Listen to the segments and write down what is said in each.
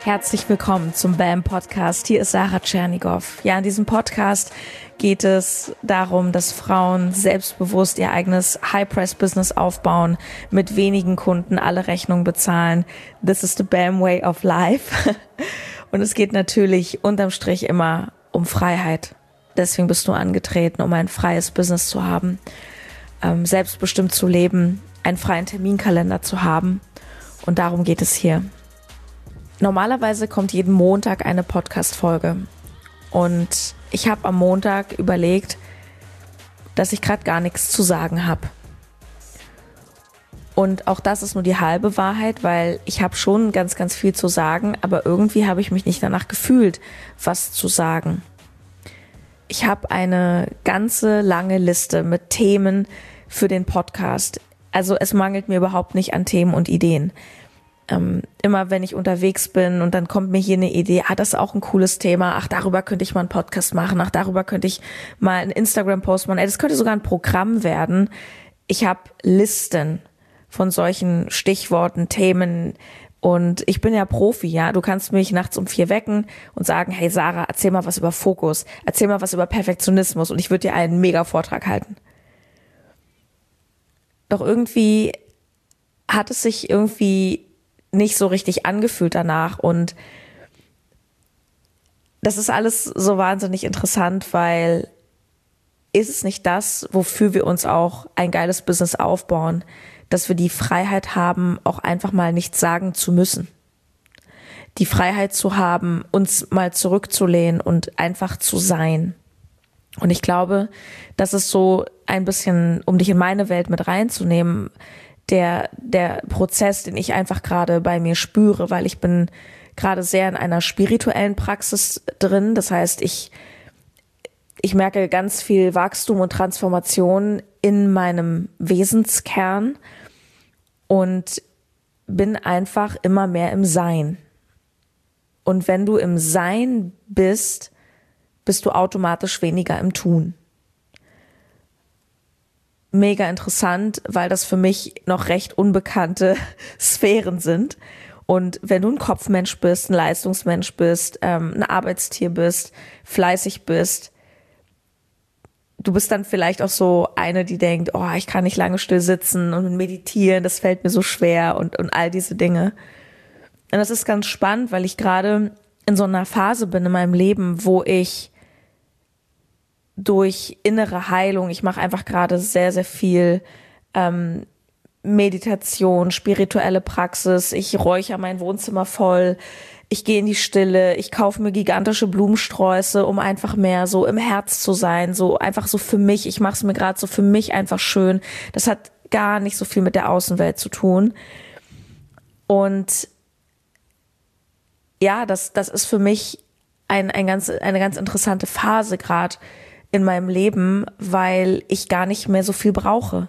Herzlich willkommen zum BAM Podcast. Hier ist Sarah Tschernigow. Ja, in diesem Podcast geht es darum, dass Frauen selbstbewusst ihr eigenes High-Price-Business aufbauen, mit wenigen Kunden alle Rechnungen bezahlen. This is the BAM way of life. Und es geht natürlich unterm Strich immer um Freiheit. Deswegen bist du angetreten, um ein freies Business zu haben, selbstbestimmt zu leben, einen freien Terminkalender zu haben. Und darum geht es hier. Normalerweise kommt jeden Montag eine Podcast-Folge und ich habe am Montag überlegt, dass ich gerade gar nichts zu sagen habe. Und auch das ist nur die halbe Wahrheit, weil ich habe schon ganz, ganz viel zu sagen, aber irgendwie habe ich mich nicht danach gefühlt, was zu sagen. Ich habe eine ganze lange Liste mit Themen für den Podcast. Also es mangelt mir überhaupt nicht an Themen und Ideen. Immer wenn ich unterwegs bin und dann kommt mir hier eine Idee, das ist auch ein cooles Thema, darüber könnte ich mal einen Podcast machen, darüber könnte ich mal einen Instagram-Post machen, das könnte sogar ein Programm werden. Ich habe Listen von solchen Stichworten, Themen und ich bin ja Profi, ja. Du kannst mich nachts um 4 wecken und sagen, hey Sarah, erzähl mal was über Fokus, erzähl mal was über Perfektionismus und ich würde dir einen mega Vortrag halten. Doch irgendwie hat es sich irgendwie nicht so richtig angefühlt danach und das ist alles so wahnsinnig interessant, weil ist es nicht das, wofür wir uns auch ein geiles Business aufbauen, dass wir die Freiheit haben, auch einfach mal nichts sagen zu müssen. Die Freiheit zu haben, uns mal zurückzulehnen und einfach zu sein. Und ich glaube, das ist so ein bisschen, um dich in meine Welt mit reinzunehmen, der Prozess, den ich einfach gerade bei mir spüre, weil ich bin gerade sehr in einer spirituellen Praxis drin. Das heißt, ich merke ganz viel Wachstum und Transformation in meinem Wesenskern und bin einfach immer mehr im Sein. Und wenn du im Sein bist, bist du automatisch weniger im Tun. Mega interessant, weil das für mich noch recht unbekannte Sphären sind. Und wenn du ein Kopfmensch bist, ein Leistungsmensch bist, ein Arbeitstier bist, fleißig bist, du bist dann vielleicht auch so eine, die denkt, ich kann nicht lange still sitzen und meditieren, das fällt mir so schwer und all diese Dinge. Und das ist ganz spannend, weil ich gerade in so einer Phase bin in meinem Leben, wo ich durch innere Heilung, ich mache einfach gerade sehr, sehr viel Meditation, spirituelle Praxis, ich räuchere mein Wohnzimmer voll, ich gehe in die Stille, ich kaufe mir gigantische Blumensträuße, um einfach mehr so im Herz zu sein, so einfach so für mich, ich mache es mir gerade so für mich einfach schön. Das hat gar nicht so viel mit der Außenwelt zu tun. Und ja, das ist für mich eine ganz interessante Phase gerade in meinem Leben, weil ich gar nicht mehr so viel brauche.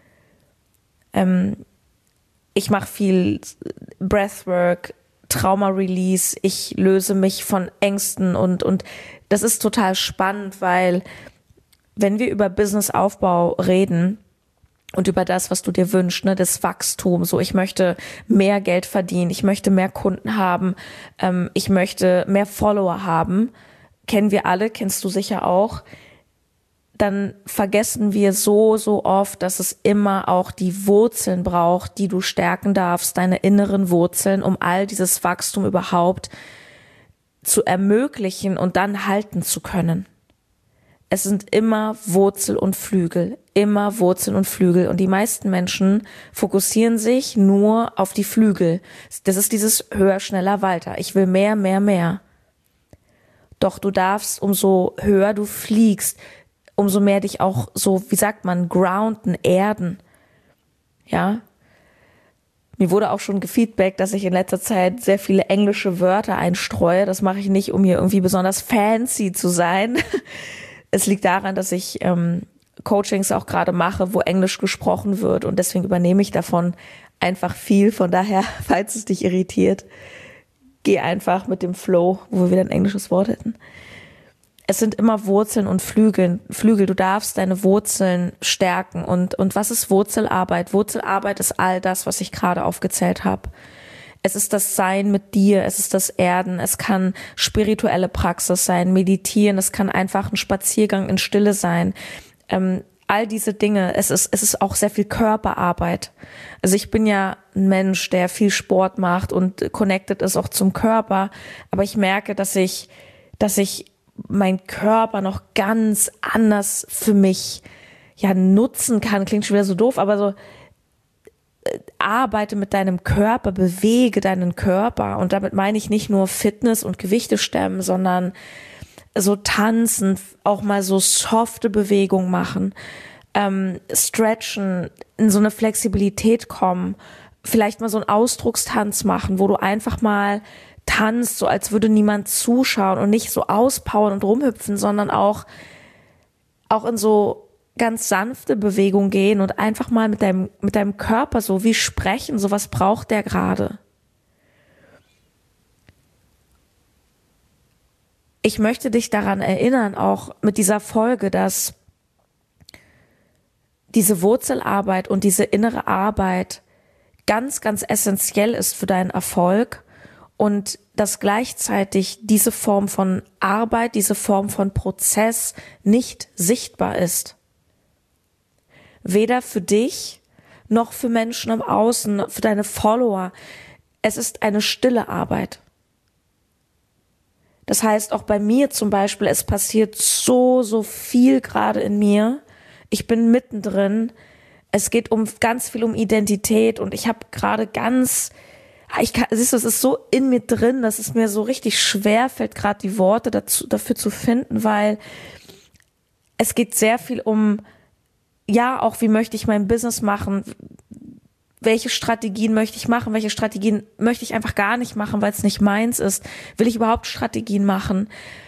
Ich mache viel Breathwork, Trauma-Release, ich löse mich von Ängsten und das ist total spannend, weil wenn wir über Businessaufbau reden und über das, was du dir wünschst, das Wachstum, so ich möchte mehr Geld verdienen, ich möchte mehr Kunden haben, ich möchte mehr Follower haben, kennen wir alle, kennst du sicher auch, dann vergessen wir so oft, dass es immer auch die Wurzeln braucht, die du stärken darfst, deine inneren Wurzeln, um all dieses Wachstum überhaupt zu ermöglichen und dann halten zu können. Es sind immer Wurzel und Flügel, immer Wurzeln und Flügel. Und die meisten Menschen fokussieren sich nur auf die Flügel. Das ist dieses höher, schneller, weiter. Ich will mehr, mehr, mehr. Doch du darfst, umso höher du fliegst, umso mehr dich auch so, wie sagt man, grounden, erden. Ja. Mir wurde auch schon gefeedbackt, dass ich in letzter Zeit sehr viele englische Wörter einstreue. Das mache ich nicht, um hier irgendwie besonders fancy zu sein. Es liegt daran, dass ich Coachings auch gerade mache, wo Englisch gesprochen wird und deswegen übernehme ich davon einfach viel. Von daher, falls es dich irritiert, geh einfach mit dem Flow, wo wir wieder ein englisches Wort hätten. Es sind immer Wurzeln und Flügel. Du darfst deine Wurzeln stärken. Und was ist Wurzelarbeit? Wurzelarbeit ist all das, was ich gerade aufgezählt habe. Es ist das Sein mit dir, es ist das Erden, es kann spirituelle Praxis sein, meditieren, es kann einfach ein Spaziergang in Stille sein. All diese Dinge, es ist auch sehr viel Körperarbeit. Also ich bin ja ein Mensch, der viel Sport macht und connected ist auch zum Körper, aber ich merke, dass ich meinen Körper noch ganz anders für mich nutzen kann. Klingt schon wieder so doof, aber so arbeite mit deinem Körper, bewege deinen Körper, und damit meine ich nicht nur Fitness und Gewichte stemmen, sondern so tanzen, auch mal so softe Bewegungen machen, stretchen, in so eine Flexibilität kommen, vielleicht mal so einen Ausdruckstanz machen, wo du einfach mal tanzt, so als würde niemand zuschauen, und nicht so auspowern und rumhüpfen, sondern auch in so ganz sanfte Bewegung gehen und einfach mal mit deinem Körper so wie sprechen, so was braucht der gerade. Ich möchte dich daran erinnern, auch mit dieser Folge, dass diese Wurzelarbeit und diese innere Arbeit ganz, ganz essentiell ist für deinen Erfolg, und dass gleichzeitig diese Form von Arbeit, diese Form von Prozess nicht sichtbar ist. Weder für dich noch für Menschen im Außen, für deine Follower. Es ist eine stille Arbeit. Das heißt, auch bei mir zum Beispiel, es passiert so viel gerade in mir. Ich bin mittendrin. Es geht ganz viel um Identität, und ich habe gerade siehst du, es ist so in mir drin, dass es mir so richtig schwer fällt, gerade die Worte dafür zu finden, weil es geht sehr viel um, auch wie möchte ich mein Business machen, welche Strategien möchte ich machen, welche Strategien möchte ich einfach gar nicht machen, weil es nicht meins ist. Will ich überhaupt Strategien machen?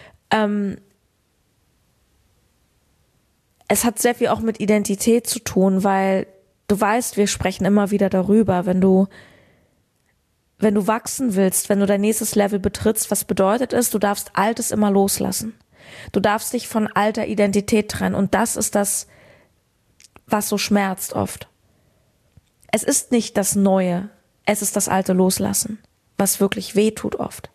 Es hat sehr viel auch mit Identität zu tun, weil du weißt, wir sprechen immer wieder darüber, wenn du wachsen willst, wenn du dein nächstes Level betrittst, was bedeutet es, du darfst Altes immer loslassen. Du darfst dich von alter Identität trennen, und das ist das, was so schmerzt oft. Es ist nicht das Neue, es ist das Alte loslassen, was wirklich weh tut oft.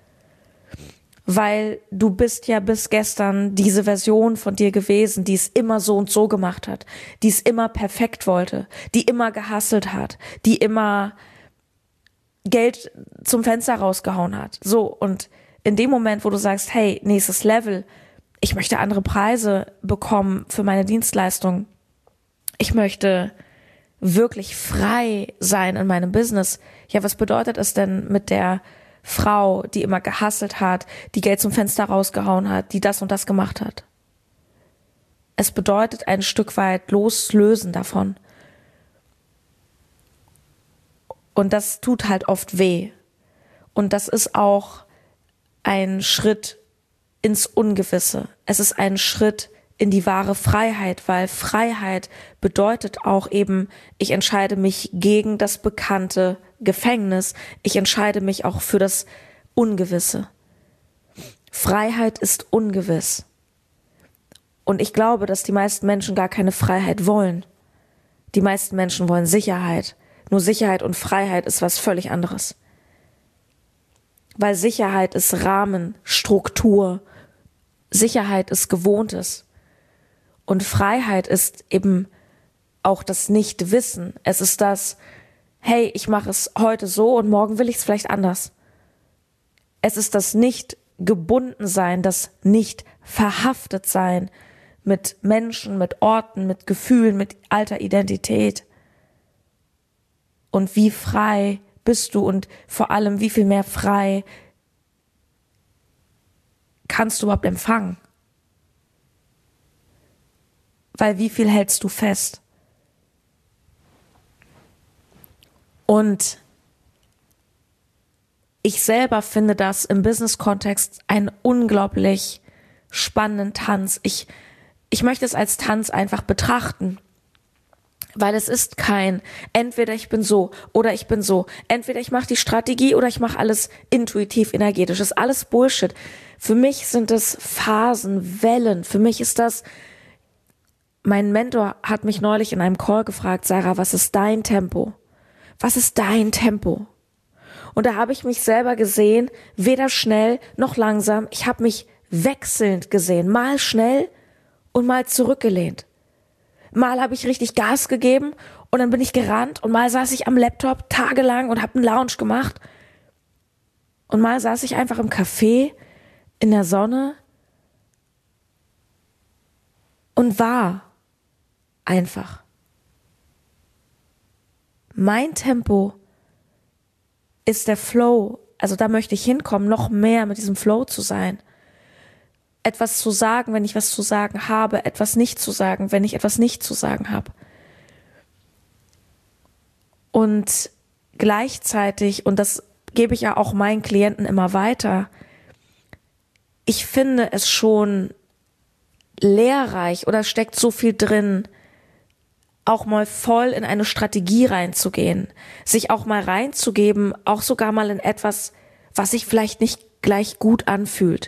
Weil du bist ja bis gestern diese Version von dir gewesen, die es immer so und so gemacht hat, die es immer perfekt wollte, die immer gehustelt hat, die immer Geld zum Fenster rausgehauen hat. So, und in dem Moment, wo du sagst, hey, nächstes Level, ich möchte andere Preise bekommen für meine Dienstleistung, ich möchte wirklich frei sein in meinem Business. Ja, was bedeutet es denn mit der Frau, die immer gehustelt hat, die Geld zum Fenster rausgehauen hat, die das und das gemacht hat? Es bedeutet ein Stück weit loslösen davon. Und das tut halt oft weh. Und das ist auch ein Schritt ins Ungewisse. Es ist ein Schritt in die wahre Freiheit, weil Freiheit bedeutet auch eben, ich entscheide mich gegen das bekannte Gefängnis. Ich entscheide mich auch für das Ungewisse. Freiheit ist ungewiss. Und ich glaube, dass die meisten Menschen gar keine Freiheit wollen. Die meisten Menschen wollen Sicherheit. Nur Sicherheit und Freiheit ist was völlig anderes. Weil Sicherheit ist Rahmen, Struktur. Sicherheit ist Gewohntes. Und Freiheit ist eben auch das Nichtwissen. Es ist das, hey, ich mache es heute so und morgen will ich es vielleicht anders. Es ist das Nicht-Gebundensein, das Nicht-Verhaftet-Sein mit Menschen, mit Orten, mit Gefühlen, mit alter Identität. Und wie frei bist du, und vor allem, wie viel mehr frei kannst du überhaupt empfangen? Weil wie viel hältst du fest? Und ich selber finde das im Business-Kontext einen unglaublich spannenden Tanz. Ich möchte es als Tanz einfach betrachten. Weil es ist kein, entweder ich bin so oder ich bin so. Entweder ich mache die Strategie oder ich mache alles intuitiv, energetisch. Das ist alles Bullshit. Für mich sind es Phasen, Wellen. Für mich ist das, mein Mentor hat mich neulich in einem Call gefragt, Sarah, was ist dein Tempo? Was ist dein Tempo? Und da habe ich mich selber gesehen, weder schnell noch langsam. Ich habe mich wechselnd gesehen, mal schnell und mal zurückgelehnt. Mal habe ich richtig Gas gegeben und dann bin ich gerannt und mal saß ich am Laptop tagelang und habe einen Lounge gemacht. Und mal saß ich einfach im Café in der Sonne und war einfach. Mein Tempo ist der Flow, also da möchte ich hinkommen, noch mehr mit diesem Flow zu sein. Etwas zu sagen, wenn ich was zu sagen habe, etwas nicht zu sagen, wenn ich etwas nicht zu sagen habe. Und gleichzeitig, und das gebe ich ja auch meinen Klienten immer weiter, ich finde es schon lehrreich oder steckt so viel drin, auch mal voll in eine Strategie reinzugehen, sich auch mal reinzugeben, auch sogar mal in etwas, was sich vielleicht nicht gleich gut anfühlt.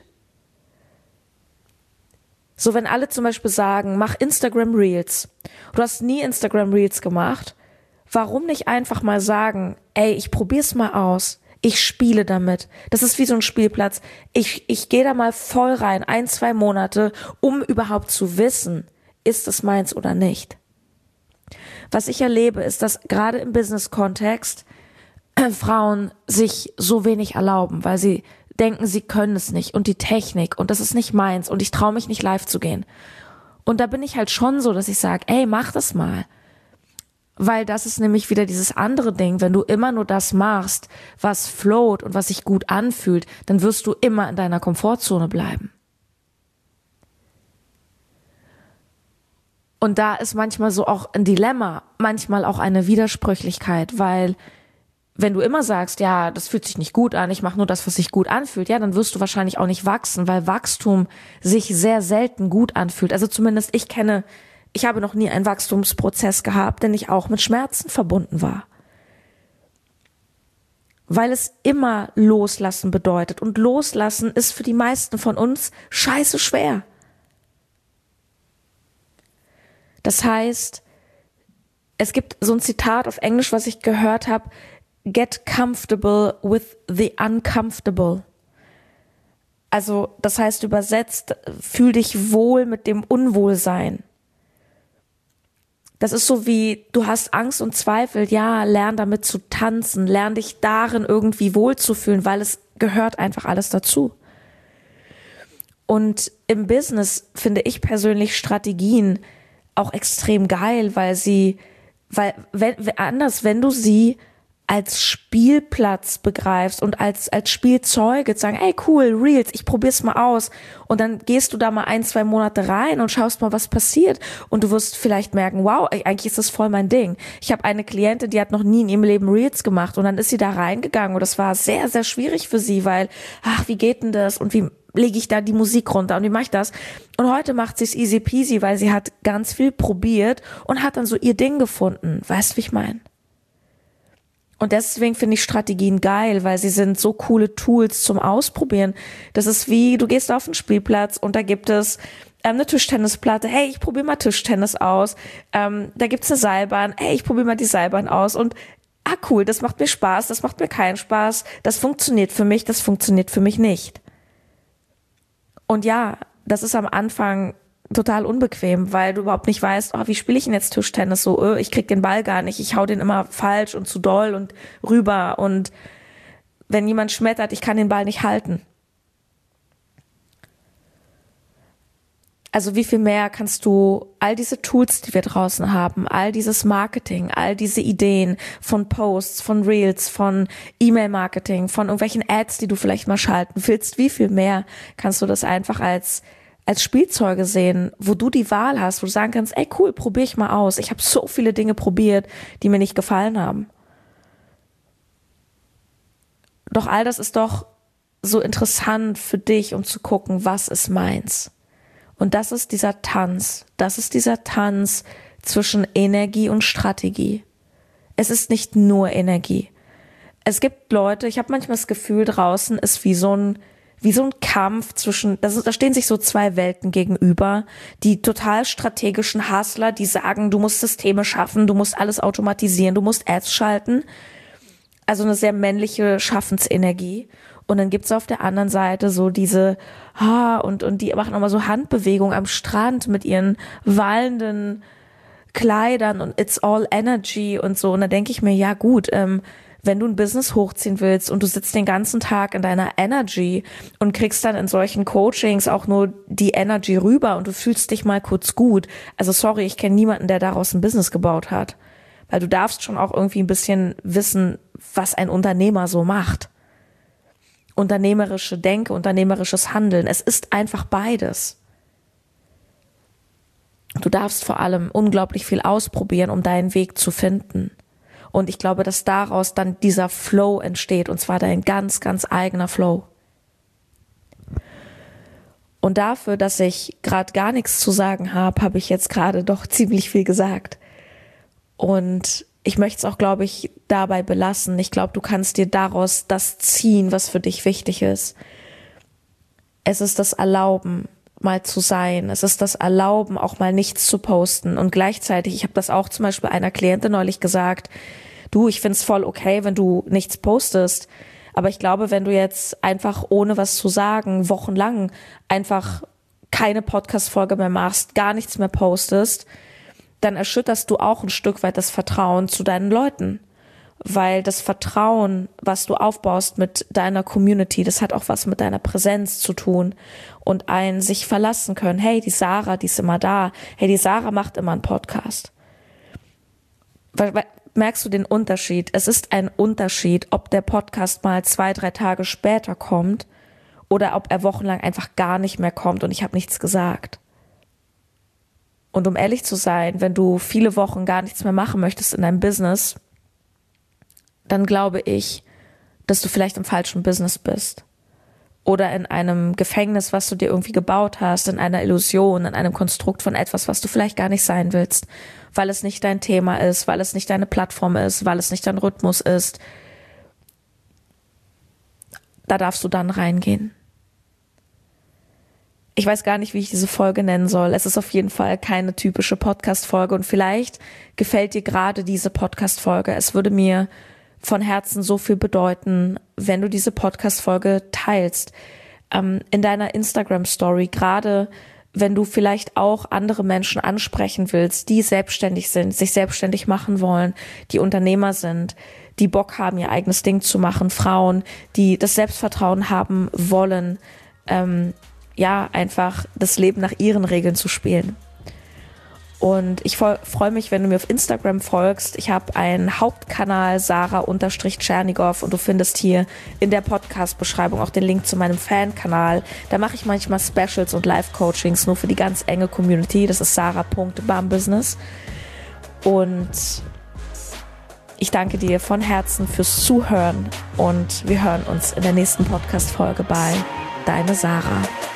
So, wenn alle zum Beispiel sagen, mach Instagram Reels. Du hast nie Instagram Reels gemacht. Warum nicht einfach mal sagen, ey, ich probier's mal aus. Ich spiele damit. Das ist wie so ein Spielplatz. Ich gehe da mal voll rein, 1-2 Monate, um überhaupt zu wissen, ist es meins oder nicht. Was ich erlebe, ist, dass gerade im Business-Kontext Frauen sich so wenig erlauben, weil sie denken, sie können es nicht und die Technik und das ist nicht meins und ich traue mich nicht live zu gehen. Und da bin ich halt schon so, dass ich sage, ey, mach das mal. Weil das ist nämlich wieder dieses andere Ding, wenn du immer nur das machst, was float und was sich gut anfühlt, dann wirst du immer in deiner Komfortzone bleiben. Und da ist manchmal so auch ein Dilemma, manchmal auch eine Widersprüchlichkeit, weil wenn du immer sagst, ja, das fühlt sich nicht gut an, ich mache nur das, was sich gut anfühlt, ja, dann wirst du wahrscheinlich auch nicht wachsen, weil Wachstum sich sehr selten gut anfühlt. Also zumindest ich habe noch nie einen Wachstumsprozess gehabt, der nicht auch mit Schmerzen verbunden war. Weil es immer Loslassen bedeutet. Und Loslassen ist für die meisten von uns scheiße schwer. Das heißt, es gibt so ein Zitat auf Englisch, was ich gehört habe, get comfortable with the uncomfortable. Also, das heißt übersetzt, fühl dich wohl mit dem Unwohlsein. Das ist so wie, du hast Angst und Zweifel, ja, lern damit zu tanzen, lern dich darin irgendwie wohlzufühlen, weil es gehört einfach alles dazu. Und im Business finde ich persönlich Strategien auch extrem geil, wenn du sie als Spielplatz begreifst und als Spielzeuge zu sagen, ey cool, Reels, ich probier's mal aus und dann gehst du da mal 1-2 Monate rein und schaust mal, was passiert und du wirst vielleicht merken, wow, eigentlich ist das voll mein Ding. Ich habe eine Klientin, die hat noch nie in ihrem Leben Reels gemacht und dann ist sie da reingegangen und das war sehr, sehr schwierig für sie, weil, wie geht denn das und wie lege ich da die Musik runter und wie mache ich das? Und heute macht sie es easy peasy, weil sie hat ganz viel probiert und hat dann so ihr Ding gefunden. Weißt du, wie ich meine? Und deswegen finde ich Strategien geil, weil sie sind so coole Tools zum Ausprobieren. Das ist wie, du gehst auf einen Spielplatz und da gibt es eine Tischtennisplatte. Hey, ich probiere mal Tischtennis aus. Da gibt's eine Seilbahn. Hey, ich probiere mal die Seilbahn aus. Und cool, das macht mir Spaß, das macht mir keinen Spaß. Das funktioniert für mich, das funktioniert für mich nicht. Und ja, das ist am Anfang total unbequem, weil du überhaupt nicht weißt, wie spiele ich denn jetzt Tischtennis so, ich krieg den Ball gar nicht, ich hau den immer falsch und zu doll und rüber und wenn jemand schmettert, ich kann den Ball nicht halten. Also wie viel mehr kannst du all diese Tools, die wir draußen haben, all dieses Marketing, all diese Ideen von Posts, von Reels, von E-Mail-Marketing, von irgendwelchen Ads, die du vielleicht mal schalten willst, wie viel mehr kannst du das einfach als Spielzeuge sehen, wo du die Wahl hast, wo du sagen kannst, ey cool, probiere ich mal aus. Ich habe so viele Dinge probiert, die mir nicht gefallen haben. Doch all das ist doch so interessant für dich, um zu gucken, was ist meins. Und das ist dieser Tanz. Das ist dieser Tanz zwischen Energie und Strategie. Es ist nicht nur Energie. Es gibt Leute, ich habe manchmal das Gefühl, draußen ist wie so ein Kampf zwischen, da stehen sich so zwei Welten gegenüber, die total strategischen Hustler, die sagen, du musst Systeme schaffen, du musst alles automatisieren, du musst Ads schalten. also eine sehr männliche Schaffensenergie. Und dann gibt's auf der anderen Seite so diese, und die machen auch mal so Handbewegungen am Strand mit ihren wallenden Kleidern und it's all energy und so. Und da denke ich mir, ja gut, wenn du ein Business hochziehen willst und du sitzt den ganzen Tag in deiner Energy und kriegst dann in solchen Coachings auch nur die Energy rüber und du fühlst dich mal kurz gut. Also sorry, ich kenne niemanden, der daraus ein Business gebaut hat. Weil du darfst schon auch irgendwie ein bisschen wissen, was ein Unternehmer so macht. Unternehmerische Denke, unternehmerisches Handeln. Es ist einfach beides. Du darfst vor allem unglaublich viel ausprobieren, um deinen Weg zu finden. Und ich glaube, dass daraus dann dieser Flow entsteht, und zwar dein ganz, ganz eigener Flow. Und dafür, dass ich gerade gar nichts zu sagen habe, habe ich jetzt gerade doch ziemlich viel gesagt. Und ich möchte es auch, glaube ich, dabei belassen. Ich glaube, du kannst dir daraus das ziehen, was für dich wichtig ist. Es ist das Erlauben, mal zu sein. Es ist das Erlauben, auch mal nichts zu posten. Und gleichzeitig, ich habe das auch zum Beispiel einer Klientin neulich gesagt, du, ich find's voll okay, wenn du nichts postest. Aber ich glaube, wenn du jetzt einfach ohne was zu sagen, wochenlang einfach keine Podcast-Folge mehr machst, gar nichts mehr postest, dann erschütterst du auch ein Stück weit das Vertrauen zu deinen Leuten. Weil das Vertrauen, was du aufbaust mit deiner Community, das hat auch was mit deiner Präsenz zu tun. Und ein sich verlassen können. Hey, die Sarah, die ist immer da. Hey, die Sarah macht immer einen Podcast. Merkst du den Unterschied? Es ist ein Unterschied, ob der Podcast mal 2-3 Tage später kommt oder ob er wochenlang einfach gar nicht mehr kommt und ich habe nichts gesagt. Und um ehrlich zu sein, wenn du viele Wochen gar nichts mehr machen möchtest in deinem Business, dann glaube ich, dass du vielleicht im falschen Business bist. Oder in einem Gefängnis, was du dir irgendwie gebaut hast, in einer Illusion, in einem Konstrukt von etwas, was du vielleicht gar nicht sein willst, weil es nicht dein Thema ist, weil es nicht deine Plattform ist, weil es nicht dein Rhythmus ist. Da darfst du dann reingehen. Ich weiß gar nicht, wie ich diese Folge nennen soll. Es ist auf jeden Fall keine typische Podcast-Folge und vielleicht gefällt dir gerade diese Podcast-Folge. Es würde mir von Herzen so viel bedeuten, wenn du diese Podcast-Folge teilst, in deiner Instagram-Story, gerade wenn du vielleicht auch andere Menschen ansprechen willst, die selbstständig sind, sich selbstständig machen wollen, die Unternehmer sind, die Bock haben, ihr eigenes Ding zu machen, Frauen, die das Selbstvertrauen haben wollen, einfach das Leben nach ihren Regeln zu spielen. Und ich freue mich, wenn du mir auf Instagram folgst. Ich habe einen Hauptkanal, Sarah_Tschernigow, und du findest hier in der Podcast-Beschreibung auch den Link zu meinem Fan-Kanal. Da mache ich manchmal Specials und Live-Coachings nur für die ganz enge Community. Das ist sarah.bambusiness. Und ich danke dir von Herzen fürs Zuhören und wir hören uns in der nächsten Podcast-Folge bei Deine Sarah.